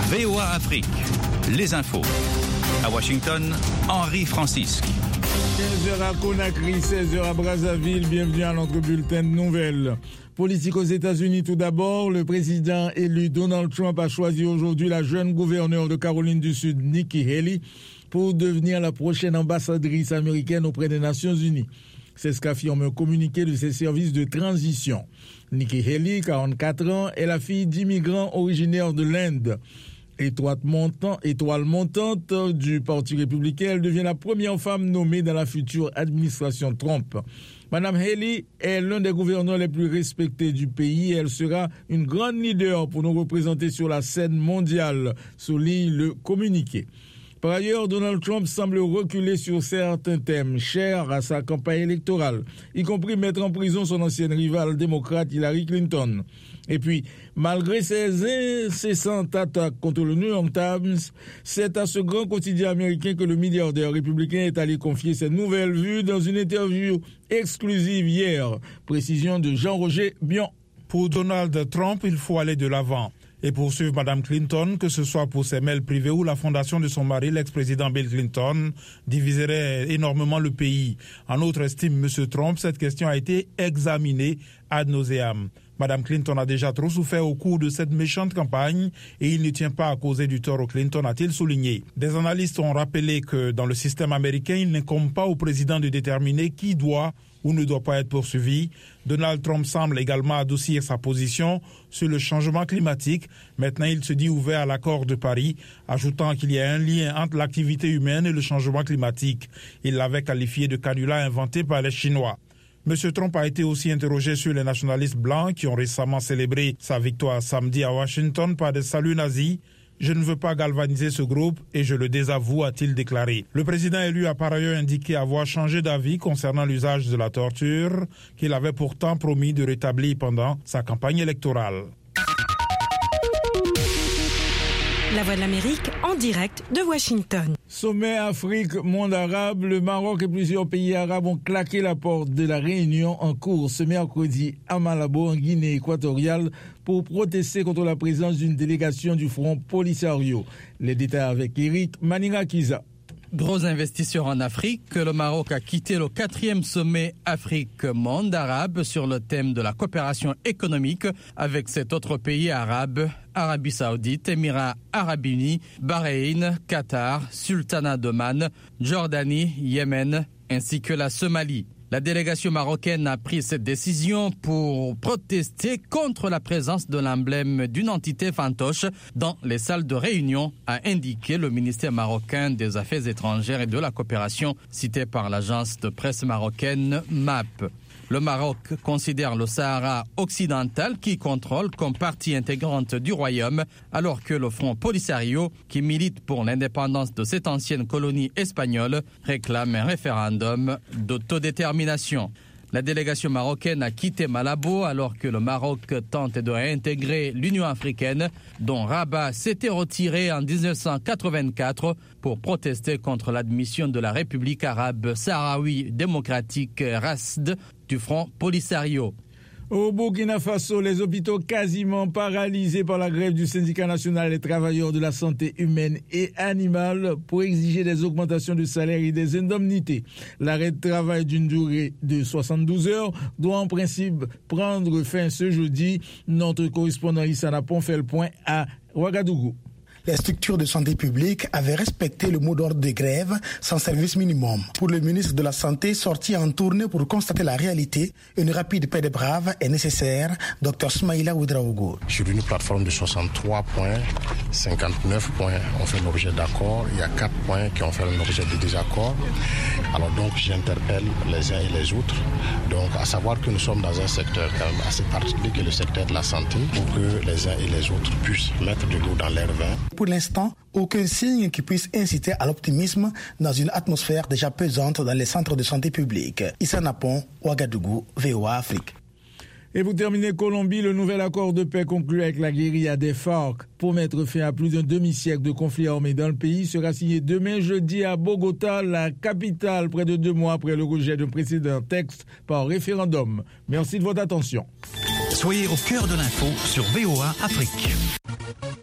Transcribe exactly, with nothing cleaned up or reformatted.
V O A Afrique, les infos. À Washington, Henri Francisque. quinze heures à Conakry, seize heures à Brazzaville. Bienvenue à notre bulletin de nouvelles. Politique aux États-Unis tout d'abord. Le président élu Donald Trump a choisi aujourd'hui la jeune gouverneure de Caroline du Sud, Nikki Haley, pour devenir la prochaine ambassadrice américaine auprès des Nations Unies. C'est ce qu'affirme un communiqué de ses services de transition. Nikki Haley, quarante-quatre ans, est la fille d'immigrants originaires de l'Inde. Étoile montante, étoile montante du Parti républicain, elle devient la première femme nommée dans la future administration Trump. Madame Haley est l'un des gouverneurs les plus respectés du pays et elle sera une grande leader pour nous représenter sur la scène mondiale, souligne le communiqué. Par ailleurs, Donald Trump semble reculer sur certains thèmes chers à sa campagne électorale, y compris mettre en prison son ancienne rivale démocrate Hillary Clinton. Et puis, malgré ses incessantes attaques contre le New York Times, c'est à ce grand quotidien américain que le milliardaire républicain est allé confier ses nouvelles vues dans une interview exclusive hier. Précision de Jean-Roger Bion. Pour Donald Trump, il faut aller de l'avant et poursuivre Mme Clinton, que ce soit pour ses mails privés ou la fondation de son mari, l'ex-président Bill Clinton, diviserait énormément le pays. En autre estime M. Trump, cette question a été examinée ad nauseam. Mme Clinton a déjà trop souffert au cours de cette méchante campagne et il ne tient pas à causer du tort aux Clinton, a-t-il souligné. Des analystes ont rappelé que dans le système américain, il n'incombe pas au président de déterminer qui doit ou ne doit pas être poursuivi. Donald Trump semble également adoucir sa position sur le changement climatique. Maintenant, il se dit ouvert à l'accord de Paris, ajoutant qu'il y a un lien entre l'activité humaine et le changement climatique. Il l'avait qualifié de canular inventé par les Chinois. M. Trump a été aussi interrogé sur les nationalistes blancs qui ont récemment célébré sa victoire samedi à Washington par des saluts nazis. Je ne veux pas galvaniser ce groupe et je le désavoue, a-t-il déclaré. Le président élu a par ailleurs indiqué avoir changé d'avis concernant l'usage de la torture qu'il avait pourtant promis de rétablir pendant sa campagne électorale. La Voix de l'Amérique en direct de Washington. Sommet Afrique, monde arabe, le Maroc et plusieurs pays arabes ont claqué la porte de la réunion en cours ce mercredi à Malabo, en Guinée équatoriale, pour protester contre la présence d'une délégation du Front Polisario. Les détails avec Eric Manirakiza. Gros investisseur en Afrique, le Maroc a quitté le quatrième sommet Afrique-Monde arabe sur le thème de la coopération économique avec sept autres pays arabes, Arabie Saoudite, Émirats Arabes Unis, Bahreïn, Qatar, Sultanat d'Oman, Jordanie, Yémen, ainsi que la Somalie. La délégation marocaine a pris cette décision pour protester contre la présence de l'emblème d'une entité fantoche dans les salles de réunion, a indiqué le ministère marocain des Affaires étrangères et de la coopération, cité par l'agence de presse marocaine M A P. Le Maroc considère le Sahara occidental qui contrôle comme partie intégrante du royaume, alors que le Front Polisario, qui milite pour l'indépendance de cette ancienne colonie espagnole, réclame un référendum d'autodétermination. La délégation marocaine a quitté Malabo alors que le Maroc tente de réintégrer l'Union africaine, dont Rabat s'était retiré en dix-neuf cent quatre-vingt-quatre pour protester contre l'admission de la République arabe sahraoui démocratique R A S D du Front Polisario. Au Burkina Faso, les hôpitaux quasiment paralysés par la grève du syndicat national des travailleurs de la santé humaine et animale pour exiger des augmentations de salaire et des indemnités. L'arrêt de travail d'une durée de soixante-douze heures doit en principe prendre fin ce jeudi. Notre correspondant Issa Napon fait le point à Ouagadougou. Les structures de santé publique avaient respecté le mot d'ordre de grève sans service minimum. Pour le ministre de la Santé, sorti en tournée pour constater la réalité, une rapide paix des braves est nécessaire. Dr Smaïla Ouedraogo. Sur une plateforme de soixante-trois points, cinquante-neuf points ont fait l'objet d'accord. Il y a quatre points qui ont fait l'objet de désaccord. Alors donc j'interpelle les uns et les autres. Donc à savoir que nous sommes dans un secteur quand même assez particulier qui est le secteur de la santé pour que les uns et les autres puissent mettre de l'eau dans leur vin. Pour l'instant, aucun signe qui puisse inciter à l'optimisme dans une atmosphère déjà pesante dans les centres de santé publique. Issa Napon, Ouagadougou, V O A Afrique. Et pour terminer, Colombie, le nouvel accord de paix conclu avec la guérilla des FARC pour mettre fin à plus d'un demi-siècle de conflits armés dans le pays sera signé demain jeudi à Bogota, la capitale, près de deux mois après le rejet d'un précédent texte par référendum. Merci de votre attention. Soyez au cœur de l'info sur V O A Afrique.